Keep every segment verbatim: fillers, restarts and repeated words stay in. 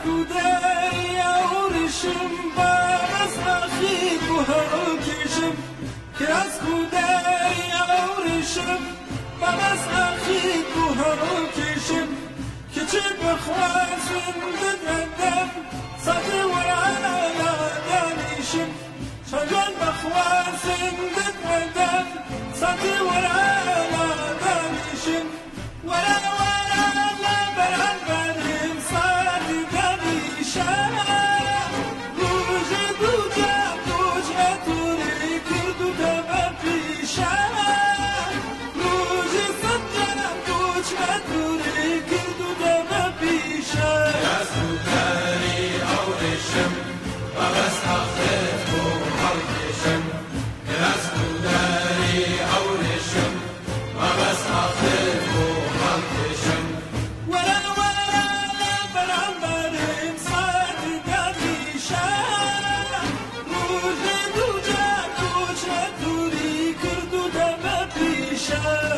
كوداي أورشم بس أخي بهاكشم كراس كوداي أورشم بس أخي بهاكشم كتب خواسم بدردم صد ورانا دانشم شجن بخواسم بدردم صد ورانا دانشم ورا ورا لا بران بریم صد دانشم روز دوجا دوج اتوری کردو دم پیشم روز سجا دوج اتوری کردو دم پیشم از کودری آورشم و بس آخر بو حرکشم از کودری آورشم و بس آخر بو حرکشم ورا ورا لا بران بریم صد دانشم روز دوجا دوج اتوری کردو دم پیشم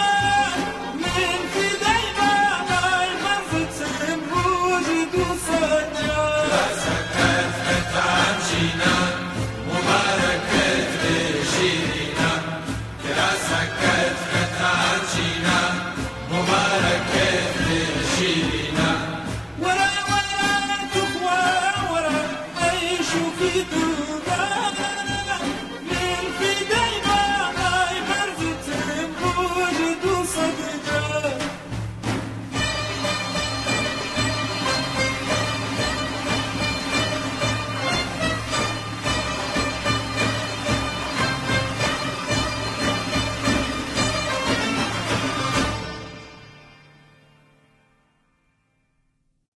do céu. دو